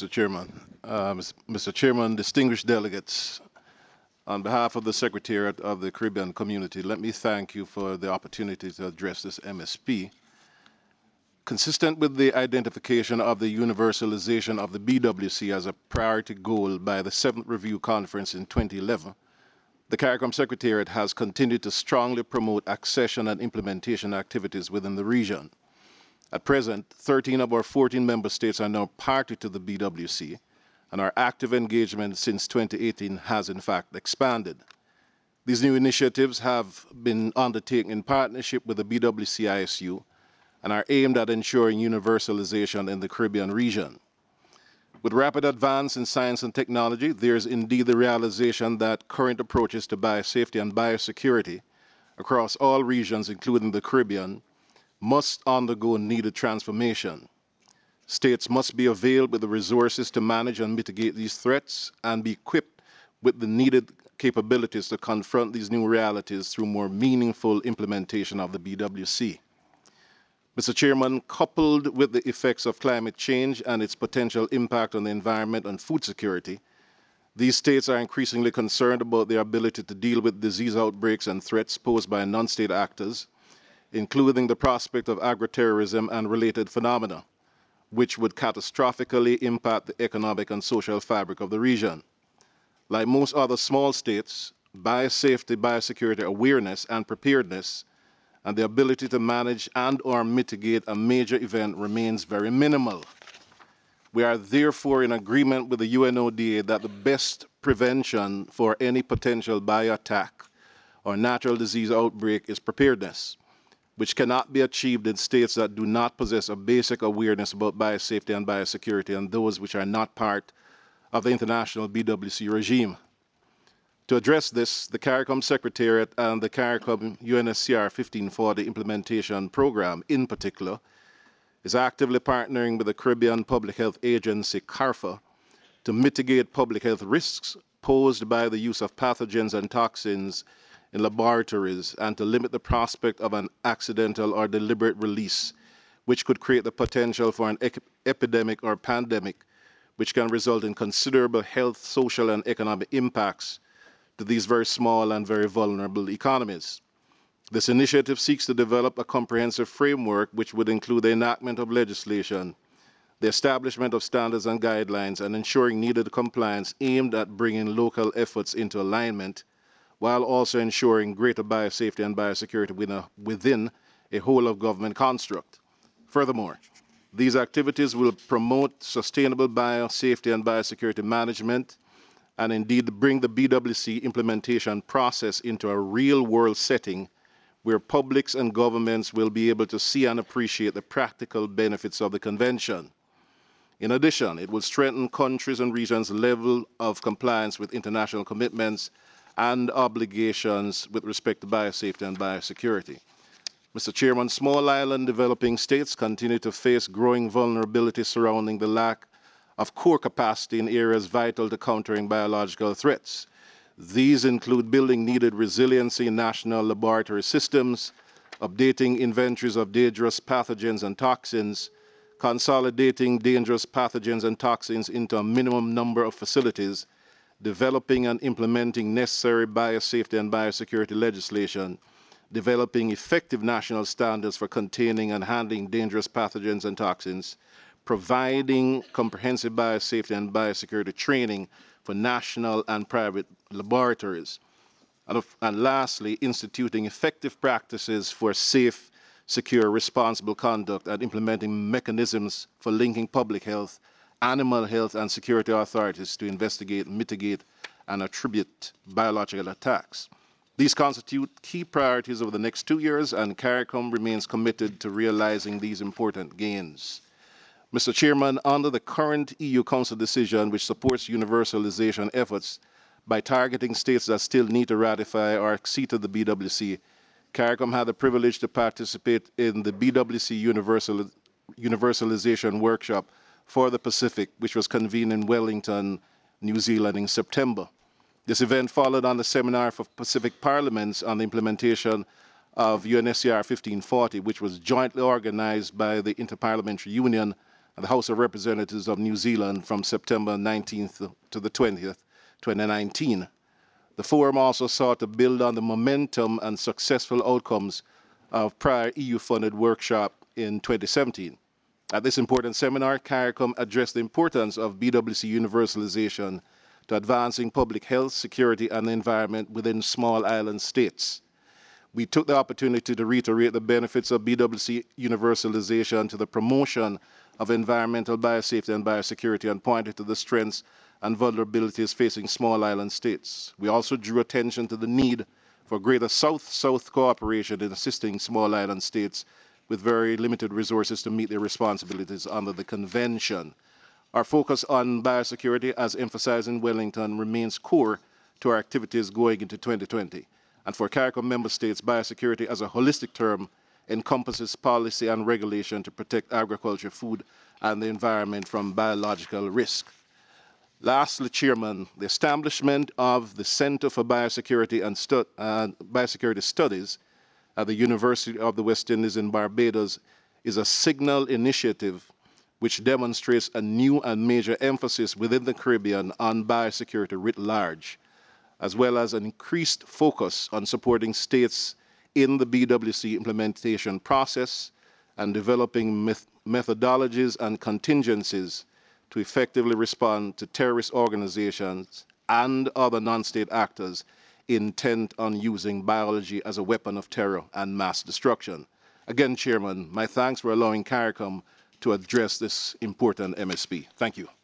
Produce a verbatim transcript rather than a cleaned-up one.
Mister Chairman. Uh, Mister Chairman, distinguished delegates, on behalf of the Secretariat of the Caribbean Community, let me thank you for the opportunity to address this M S P. Consistent with the identification of the universalization of the B W C as a priority goal by the seventh Review Conference in twenty eleven, the CARICOM Secretariat has continued to strongly promote accession and implementation activities within the region. At present, thirteen of our fourteen member states are now party to the B W C, and our active engagement since twenty eighteen has in fact expanded. These new initiatives have been undertaken in partnership with the B W C I S U and are aimed at ensuring universalization in the Caribbean region. With rapid advance in science and technology, there is indeed the realization that current approaches to biosafety and biosecurity across all regions, including the Caribbean, must undergo needed transformation. States must be availed with the resources to manage and mitigate these threats and be equipped with the needed capabilities to confront these new realities through more meaningful implementation of the B W C. Mister Chairman, coupled with the effects of climate change and its potential impact on the environment and food security, these states are increasingly concerned about their ability to deal with disease outbreaks and threats posed by non-state actors, including the prospect of agroterrorism and related phenomena, which would catastrophically impact the economic and social fabric of the region. Like most other small states, biosafety, biosecurity awareness and preparedness and the ability to manage and or mitigate a major event remains very minimal. We are therefore in agreement with the U N O D A that the best prevention for any potential bioattack or natural disease outbreak is preparedness, which cannot be achieved in states that do not possess a basic awareness about biosafety and biosecurity and those which are not part of the international B W C regime. To address this, the CARICOM Secretariat and the CARICOM U N S C R fifteen forty Implementation Program, in particular, is actively partnering with the Caribbean Public Health Agency, CARPHA, to mitigate public health risks posed by the use of pathogens and toxins in laboratories and to limit the prospect of an accidental or deliberate release, which could create the potential for an epidemic or pandemic, which can result in considerable health, social, and economic impacts to these very small and very vulnerable economies. This initiative seeks to develop a comprehensive framework which would include the enactment of legislation, the establishment of standards and guidelines, and ensuring needed compliance aimed at bringing local efforts into alignment, while also ensuring greater biosafety and biosecurity within a whole-of-government construct. Furthermore, these activities will promote sustainable biosafety and biosecurity management and indeed bring the B W C implementation process into a real-world setting where publics and governments will be able to see and appreciate the practical benefits of the convention. In addition, it will strengthen countries' and regions' level of compliance with international commitments and obligations with respect to biosafety and biosecurity. Mister Chairman, small island developing states continue to face growing vulnerability surrounding the lack of core capacity in areas vital to countering biological threats. These include building needed resiliency in national laboratory systems, updating inventories of dangerous pathogens and toxins, consolidating dangerous pathogens and toxins into a minimum number of facilities, developing and implementing necessary biosafety and biosecurity legislation, developing effective national standards for containing and handling dangerous pathogens and toxins, providing comprehensive biosafety and biosecurity training for national and private laboratories, and, of, and lastly, instituting effective practices for safe, secure, responsible conduct and implementing mechanisms for linking public health, animal health, and security authorities to investigate, mitigate, and attribute biological attacks. These constitute key priorities over the next two years, and CARICOM remains committed to realizing these important gains. Mister Chairman, under the current E U Council decision which supports universalization efforts by targeting states that still need to ratify or accede to the B W C, CARICOM had the privilege to participate in the B W C Universal, Universalization Workshop for the Pacific, which was convened in Wellington, New Zealand in September. This event followed on the Seminar for Pacific Parliaments on the implementation of U N S C R fifteen forty, which was jointly organized by the Interparliamentary Union and the House of Representatives of New Zealand from September nineteenth to the twentieth, twenty nineteen. The forum also sought to build on the momentum and successful outcomes of prior E U-funded workshop in twenty seventeen. At this important seminar, CARICOM addressed the importance of B W C universalization to advancing public health, security, and the environment within small island states. We took the opportunity to reiterate the benefits of B W C universalization to the promotion of environmental biosafety and biosecurity and pointed to the strengths and vulnerabilities facing small island states. We also drew attention to the need for greater South-South cooperation in assisting small island states with very limited resources to meet their responsibilities under the Convention. Our focus on biosecurity, as emphasized in Wellington, remains core to our activities going into twenty twenty. And for CARICOM member states, biosecurity as a holistic term encompasses policy and regulation to protect agriculture, food, and the environment from biological risk. Lastly, Chairman, the establishment of the Center for Biosecurity and Stu uh, Biosecurity Studies at the University of the West Indies in Barbados is a signal initiative which demonstrates a new and major emphasis within the Caribbean on biosecurity writ large, as well as an increased focus on supporting states in the B W C implementation process and developing met methodologies and contingencies to effectively respond to terrorist organizations and other non-state actors intent on using biology as a weapon of terror and mass destruction. Again, Chairman, my thanks for allowing CARICOM to address this important M S P. Thank you.